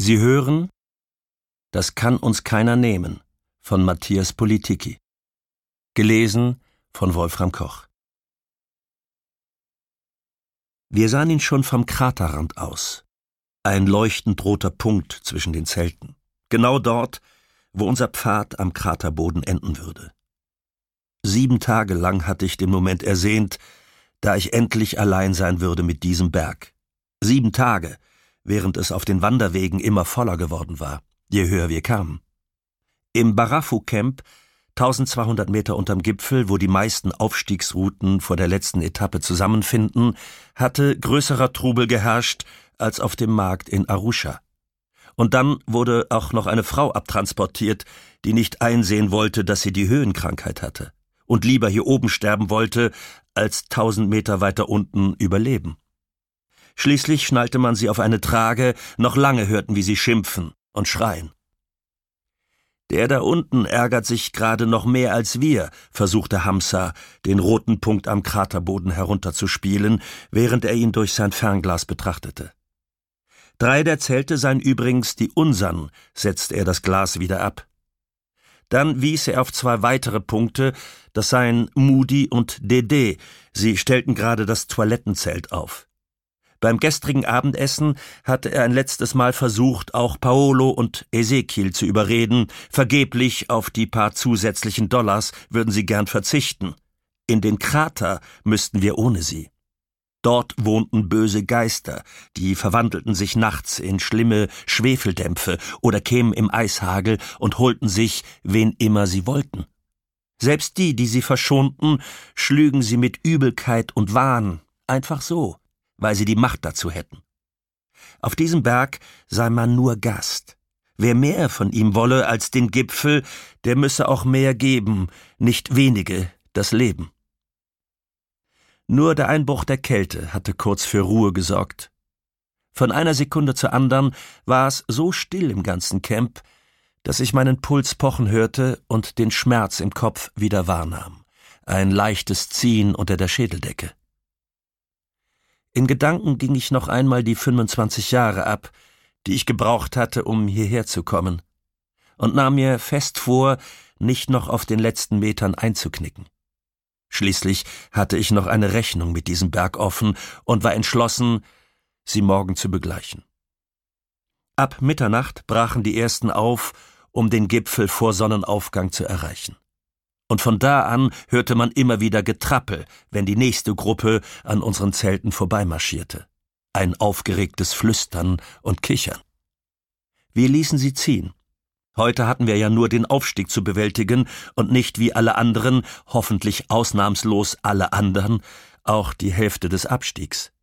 Sie hören »Das kann uns keiner nehmen« von Matthias Politicki. Gelesen von Wolfram Koch. Wir sahen ihn schon vom Kraterrand aus. Ein leuchtend roter Punkt zwischen den Zelten. Genau dort, wo unser Pfad am Kraterboden enden würde. 7 Tage lang hatte ich den Moment ersehnt, da ich endlich allein sein würde mit diesem Berg. 7 Tage, während es auf den Wanderwegen immer voller geworden war, je höher wir kamen. Im Barafu-Camp, 1200 Meter unterm Gipfel, wo die meisten Aufstiegsrouten vor der letzten Etappe zusammenfinden, hatte größerer Trubel geherrscht als auf dem Markt in Arusha. Und dann wurde auch noch eine Frau abtransportiert, die nicht einsehen wollte, dass sie die Höhenkrankheit hatte und lieber hier oben sterben wollte, als 1000 Meter weiter unten überleben. Schließlich schnallte man sie auf eine Trage, noch lange hörten wir sie schimpfen und schreien. »Der da unten ärgert sich gerade noch mehr als wir«, versuchte Hamza, den roten Punkt am Kraterboden herunterzuspielen, während er ihn durch sein Fernglas betrachtete. 3 der Zelte seien übrigens die unseren, setzte er das Glas wieder ab. Dann wies er auf 2 weitere Punkte, das seien Moody und Dede, sie stellten gerade das Toilettenzelt auf. Beim gestrigen Abendessen hatte er ein letztes Mal versucht, auch Paolo und Ezekiel zu überreden, vergeblich auf die paar zusätzlichen $, würden sie gern verzichten. In den Krater müssten wir ohne sie. Dort wohnten böse Geister, die verwandelten sich nachts in schlimme Schwefeldämpfe oder kämen im Eishagel und holten sich, wen immer sie wollten. Selbst die sie verschonten, schlügen sie mit Übelkeit und Wahn, einfach so, weil sie die Macht dazu hätten. Auf diesem Berg sei man nur Gast. Wer mehr von ihm wolle als den Gipfel, der müsse auch mehr geben, nicht wenige das Leben. Nur der Einbruch der Kälte hatte kurz für Ruhe gesorgt. Von einer Sekunde zur anderen war es so still im ganzen Camp, dass ich meinen Puls pochen hörte und den Schmerz im Kopf wieder wahrnahm. Ein leichtes Ziehen unter der Schädeldecke. In Gedanken ging ich noch einmal die 25 Jahre ab, die ich gebraucht hatte, um hierher zu kommen, und nahm mir fest vor, nicht noch auf den letzten Metern einzuknicken. Schließlich hatte ich noch eine Rechnung mit diesem Berg offen und war entschlossen, sie morgen zu begleichen. Ab Mitternacht brachen die Ersten auf, um den Gipfel vor Sonnenaufgang zu erreichen. Und von da an hörte man immer wieder Getrappel, wenn die nächste Gruppe an unseren Zelten vorbeimarschierte. Ein aufgeregtes Flüstern und Kichern. Wir ließen sie ziehen. Heute hatten wir ja nur den Aufstieg zu bewältigen und nicht wie alle anderen, hoffentlich ausnahmslos alle anderen, auch die Hälfte des Abstiegs.